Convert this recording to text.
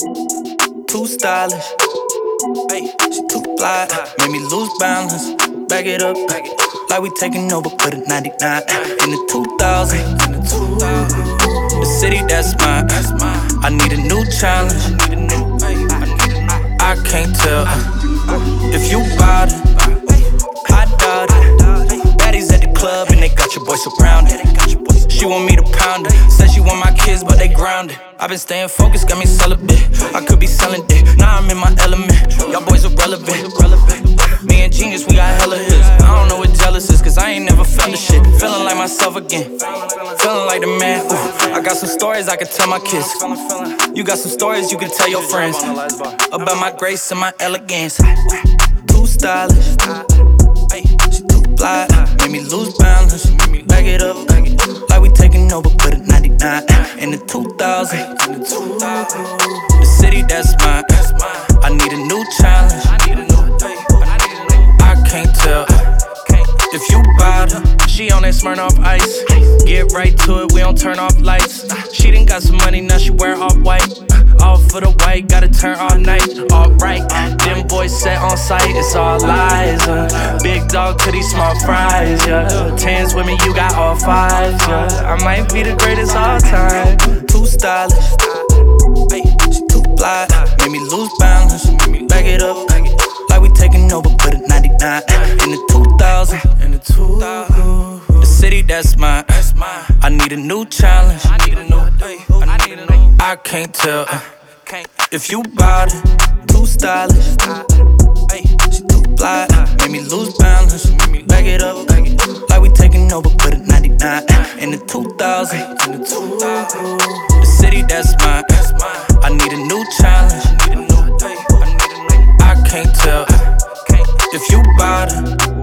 Too stylish, ay, she too fly. Made me lose balance. Back it up, like we taking over, put a 99 in the 2000. The city that's mine. I need a new challenge. I can't tell if you bout it. I doubt it. Baddies at the club and they got your boy surrounded. She want me to pound it. Said she want my kids, but they grounded. I been staying focused, got me celibate. I could be selling dick, now I'm in my element. Y'all boys irrelevant. Me and Genius, we got hella hits. I don't know what jealous is, cause I ain't never felt the shit. Feeling like myself again, feeling like the man. Ooh. I got some stories I could tell my kids. You got some stories you can tell your friends about my grace and my elegance. Too stylish, she too fly. Made me lose balance. Back it up, like we taking over, put a 99 in the 2000. The city that's mine. I need a new challenge. I can't tell if you bout it. She on that Smirnoff Ice. Get right to it, we don't turn off lights. She done got some money, now she wear all white. All for the white, gotta turn all night. Alright, them boys set on sight, it's all lies. Big dog to these small fries, yeah. Tens with me, you got all fives, yeah. I might be the greatest all time. Too stylish, she too fly. Made me lose balance. Back it up, like we taking over, put a 99 in the 2000. The city that's mine. I need a new challenge. I can't tell if you bout it. Too stylish, she too fly. Made me lose balance. Back it up, like we taking over, put a 99 in the 2000. The city that's mine. I need a new challenge. I can't tell if you bout it.